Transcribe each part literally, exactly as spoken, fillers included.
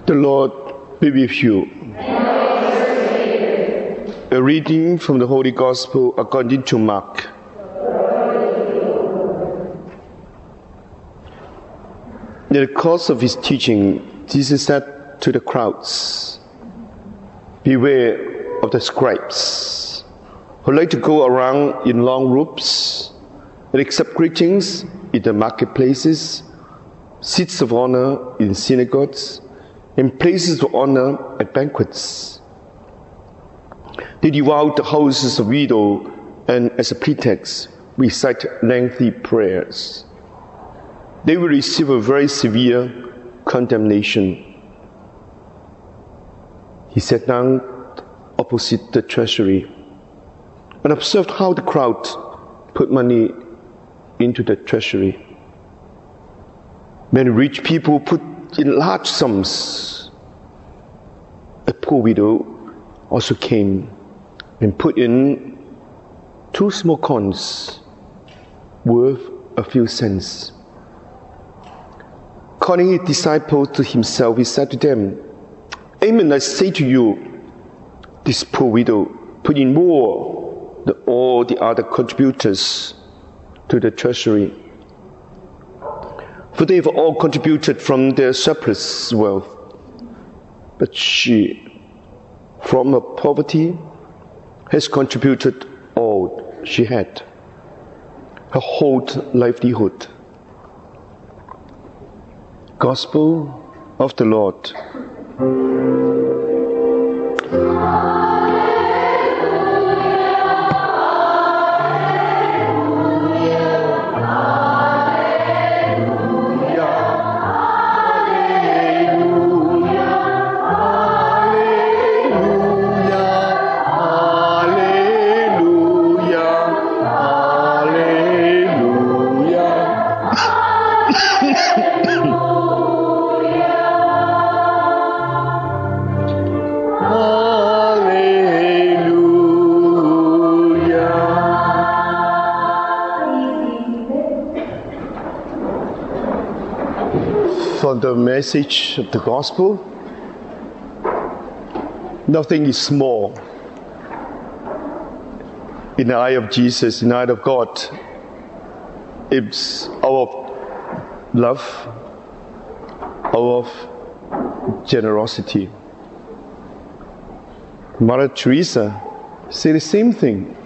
The Lord be with you. A reading from the Holy Gospel according to Mark. In the course of his teaching, Jesus said to the crowds, "Beware of the scribes, who like to go around in long robes and accept greetings in the marketplaces, seats of honor in synagogues, and places of honor at banquets. They devour the houses of widows and, as a pretext, recite lengthy prayers. They will receive a very severe condemnation." He sat down opposite the treasury and observed how the crowd put money into the treasury. Many rich people put in large sums. A poor widow also came and put in two small coins worth a few cents. Calling his disciples to himself, he said to them, "Amen, I say to you, this poor widow put in more than all the other contributors to the treasury. For they have all contributed from their surplus wealth. But she, from her poverty, has contributed all she had, her whole livelihood." Gospel of the Lord. From the message of the gospel, nothing is small in the eye of Jesus, in the eye of God. It's out of love, out of generosity. Mother Teresa said the same thing.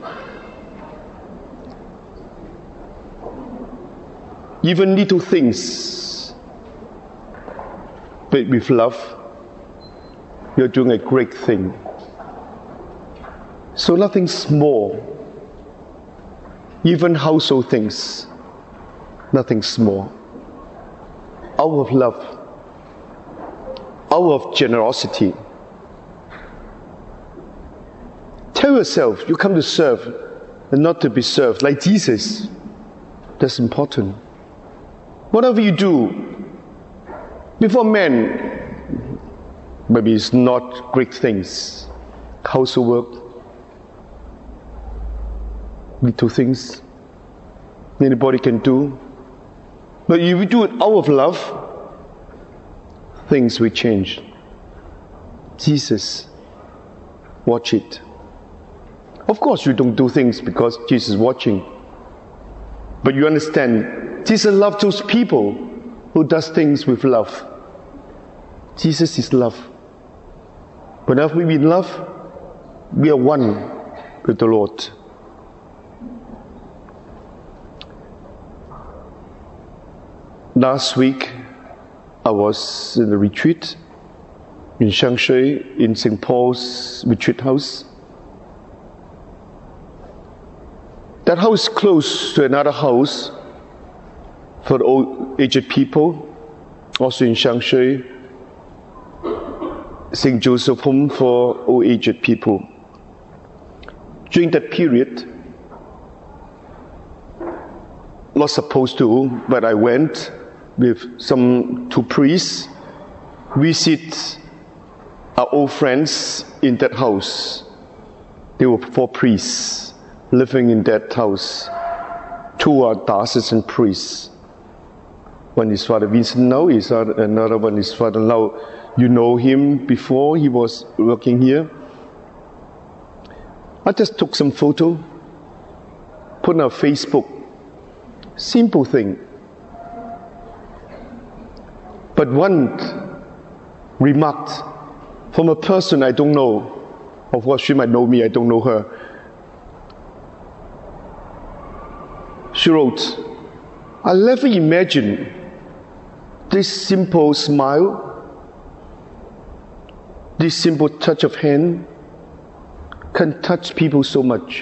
Even little things, but with love, you're doing a great thing. So nothing small, even household things, nothing small. Out of love, out of generosity. Tell yourself you come to serve and not to be served, like Jesus. That's important. Whatever you do, before men, maybe it's not great things. Household work, little things anybody can do. But if you do it out of love, things will change. Jesus, watch it. Of course you don't do things because Jesus is watching. But you understand, Jesus loves those people who does things with love. Jesus is love. Whenever we in love, we are one with the Lord. Last week, I was in a retreat in Shangshui, in Saint Paul's retreat house. That house is close to another house for old aged people, also in Shangshui, Saint Joseph Home for old aged people. During that period, not supposed to, but I went with some two priests, visit our old friends in that house. There were four priests living in that house. Two are diocesan priests. One is Father Vincent Now, is another one is Father Lau. You know him before he was working here. I just took some photo, put on Facebook. Simple thing. But one remarked from a person I don't know. Of course, she might know me, I don't know her. She wrote, I never imagined this simple smile, this simple touch of hand can touch people so much.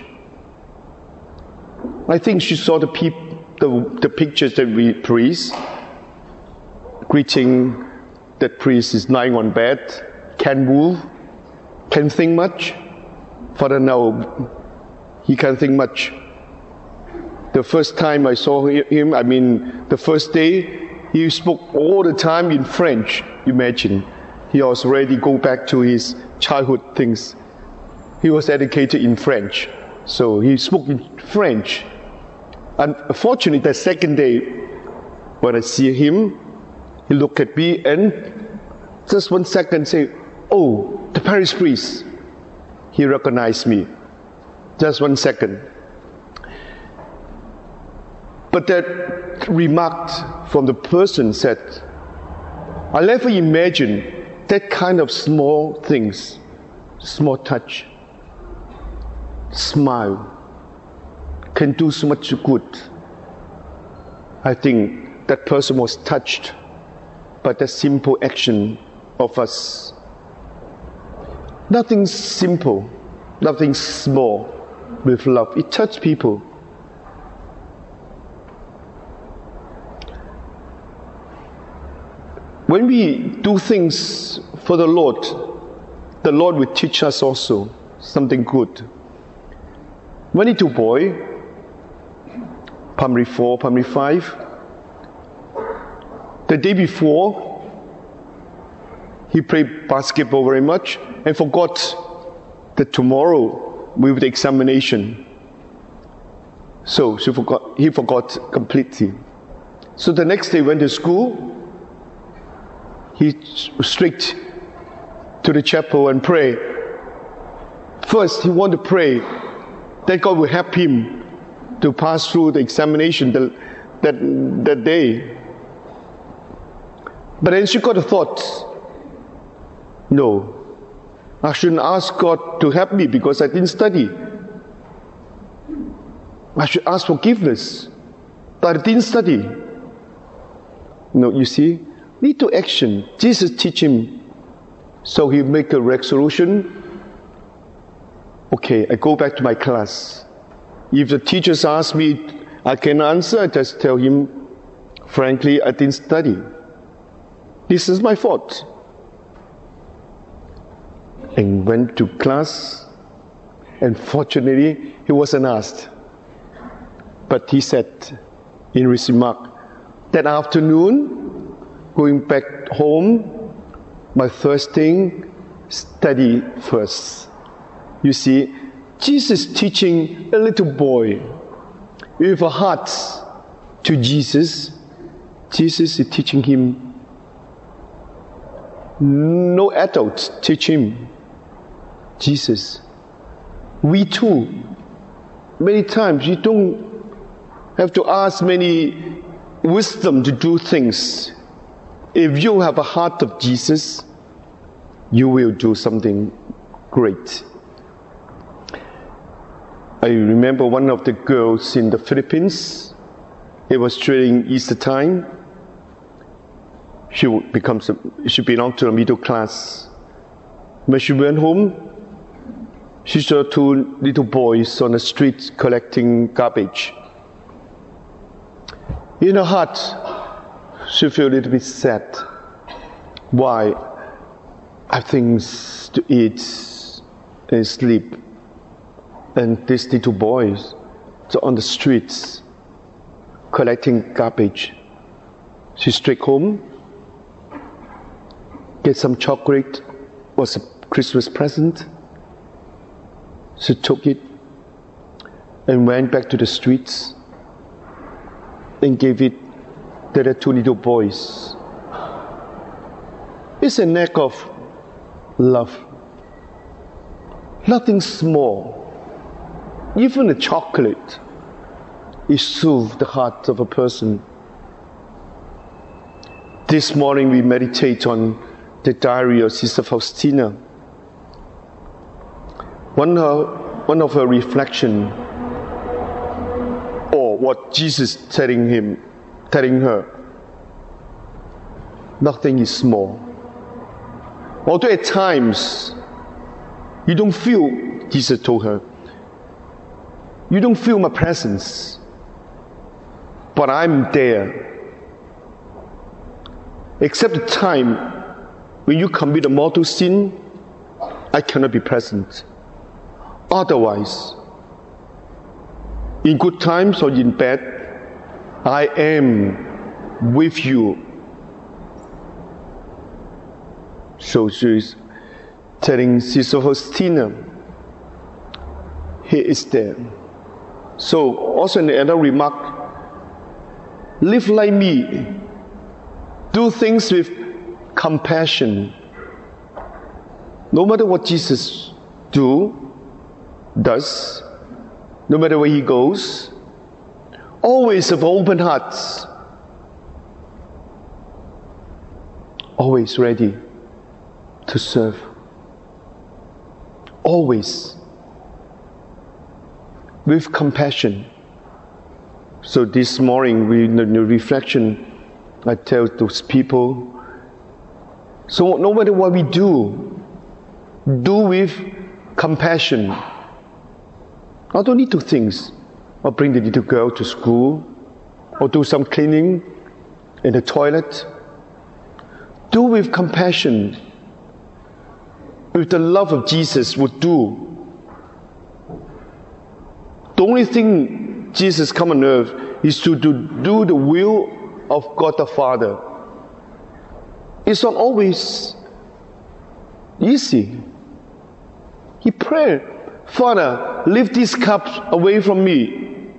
I think she saw the, peop- the, the pictures that we priest, greeting that priest is lying on bed, can't move, can't think much. Father Now, he can't think much. The first time I saw him, I mean, the first day, he spoke all the time in French. Imagine, he was ready to go back to his childhood things. He was educated in French, so he spoke in French. And fortunately, the second day, when I see him, he looked at me and just one second say, "Oh, the parish priest." He recognized me. Just one second. But that remark from the person said, I never imagined that kind of small things, small touch, smile, can do so much good. I think that person was touched by the simple action of us. Nothing simple, nothing small with love. It touched people. When we do things for the Lord, the Lord will teach us also something good. When a little boy, primary four, primary five, the day before, he played basketball very much and forgot that tomorrow we have the examination. So he forgot, he forgot completely. So the next day went to school. He straight to the chapel and pray. First, he wanted to pray that God will help him to pass through the examination that, that, that day. But then she got a thought, no, I shouldn't ask God to help me because I didn't study. I should ask forgiveness, but I didn't study. No, you see, need to action. Jesus teach him. So he make a resolution. Okay, I go back to my class. If the teachers ask me, I can answer, I just tell him, frankly, I didn't study. This is my fault. And went to class, and fortunately, he wasn't asked. But he said in his remark, that afternoon, going back home, my first thing, study first. You see, Jesus teaching a little boy with a heart to Jesus. Jesus is teaching him. No adult teach him. Jesus. We too, many times you don't have to ask many wisdom to do things. If you have a heart of Jesus, you will do something great. I remember one of the girls in the Philippines. It was during Easter time. She becomes a, she belonged to a middle class. When she went home, she saw two little boys on the street collecting garbage. In her heart, she felt a little bit sad. Why? I have things to eat and sleep. And these little boys are on the streets collecting garbage. She straight home, get some chocolate, was a Christmas present. She took it and went back to the streets and gave it there are two little boys. It's an act of love. Nothing small. Even a chocolate is soothes the heart of a person. This morning we meditate on the diary of Sister Faustina. One of, one of her reflections, or what Jesus telling him, telling her, nothing is small. Although at times you don't feel, Jesus told her, you don't feel my presence, but I'm there. Except the time when you commit a mortal sin, I cannot be present. Otherwise, in good times or in bad, I am with you. So she is telling Sister Faustina, He is there. So also in another remark, live like me. Do things with compassion. No matter what Jesus do, does, no matter where he goes, always have open hearts. Always ready to serve. Always with compassion. So this morning, we, in the reflection, I tell those people, so no matter what we do, do with compassion. I don't need to things, or bring the little girl to school, or do some cleaning in the toilet. Do with compassion, with the love of Jesus would do. The only thing Jesus come on earth is to do, do the will of God the Father. It's not always easy. He prayed, Father, lift this cup away from me,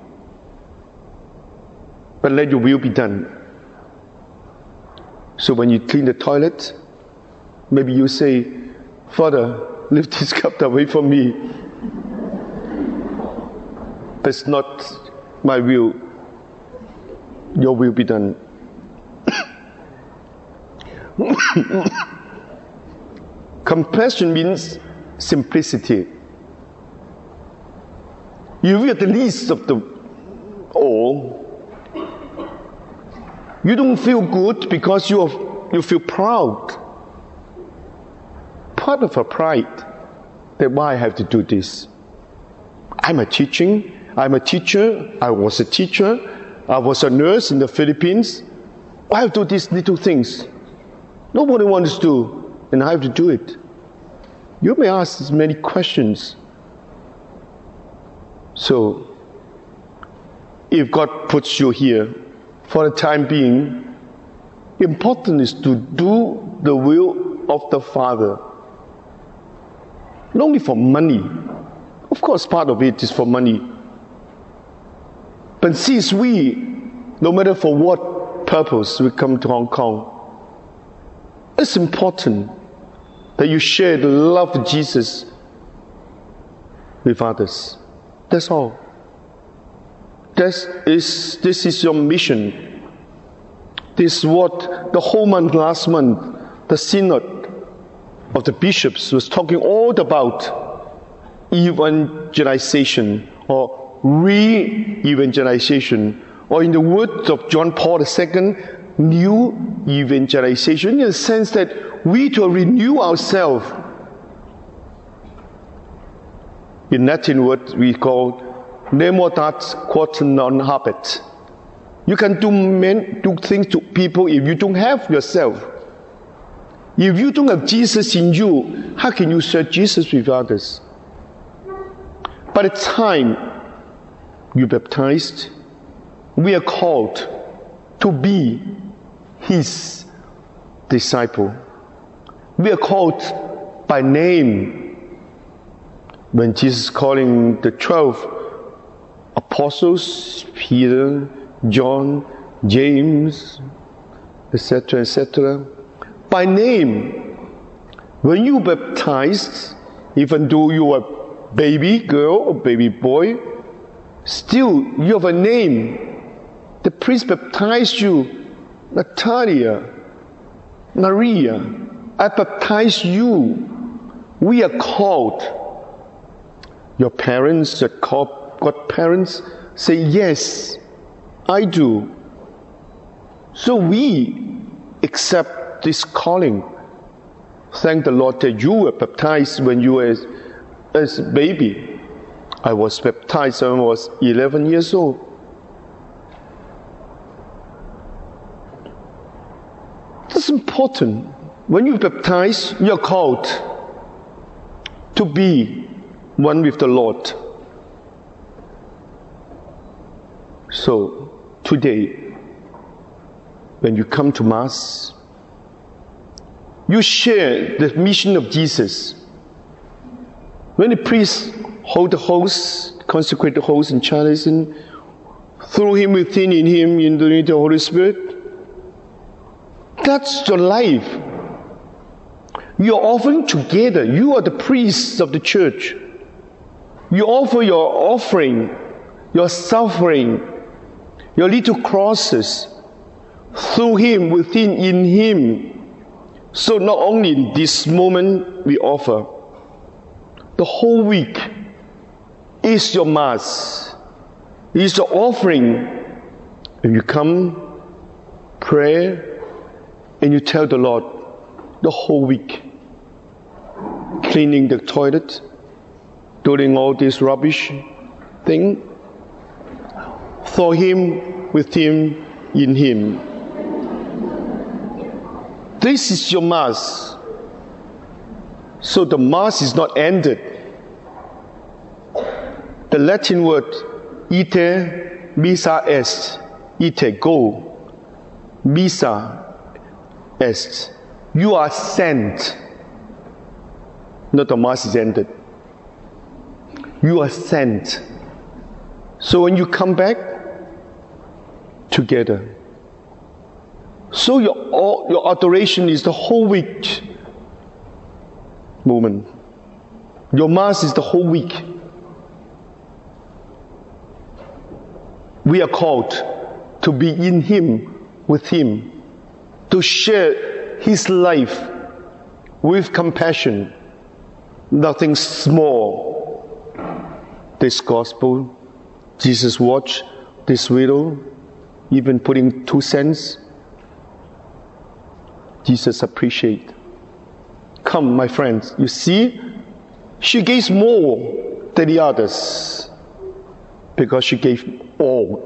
but let your will be done. So when you clean the toilet, maybe you say, Father, lift this cup away from me. But it's not my will. Your will be done. Compassion means simplicity. You are the least of the all. You don't feel good because you are, you feel proud. Part of a pride that why I have to do this. I'm a teaching. I'm a teacher. I was a teacher. I was a nurse in the Philippines. I have to do these little things. Nobody wants to do, and I have to do it. You may ask many questions. So, if God puts you here, for the time being, important is to do the will of the Father. Not only for money. Of course, part of it is for money. But since we, no matter for what purpose we come to Hong Kong, it's important that you share the love of Jesus with others. That's all. This is, this is your mission. This is what the whole month, last month, the synod of the bishops was talking all about evangelization or re-evangelization, or in the words of John Paul the Second, new evangelization, in the sense that we to renew ourselves. In Latin word we call nemo dat quod non habet. You can do, men, do things to people if you don't have yourself. If you don't have Jesus in you, how can you serve Jesus with others? By the time you baptized, we are called to be His disciple. We are called by name. When Jesus calling the twelve apostles, Peter, John, James, et cetera, et cetera. By name. When you baptized, even though you are a baby girl or baby boy, still you have a name. The priest baptized you, Natalia, Maria. I baptize you. We are called. Your parents, your godparents say, yes, I do. So we accept this calling. Thank the Lord that you were baptized when you were as a baby. I was baptized when I was eleven years old. That's important. When you baptize, you're called to be one with the Lord. So, today, when you come to Mass, you share the mission of Jesus. When the priest hold the host, consecrate the host and chalice, and through him, within, in him, in the unity of the Holy Spirit, that's your life. You're offering together. You are the priests of the church. You offer your offering, your suffering, your little crosses, through him, within, in him. So not only in this moment we offer, the whole week is your Mass, is your offering. And you come, pray, and you tell the Lord the whole week, cleaning the toilet, doing all this rubbish thing, for him, with him, in him. This is your Mass. So the Mass is not ended. The Latin word ite missa est. Ite, go. Missa est. You are sent. Not the Mass is ended. You are sent. So when you come back, together. So your your adoration is the whole week moment. Your Mass is the whole week. We are called to be in him, with him, to share his life with compassion. Nothing small. This gospel, Jesus watched this widow, even putting two cents. Jesus appreciate. Come, my friends, you see, she gave more than the others because she gave all.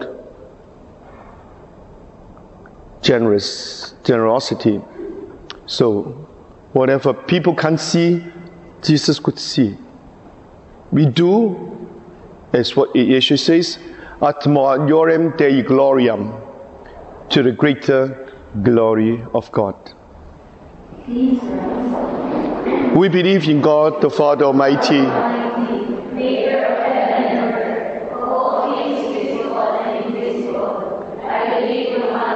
Generous, generosity. So, whatever people can't see, Jesus could see. We do, as what Yeshua says, ad majorem Dei gloriam, to the greater glory of God. We believe in God, the Father Almighty, maker of heaven and earth, of all things visible and invisible. I believe in one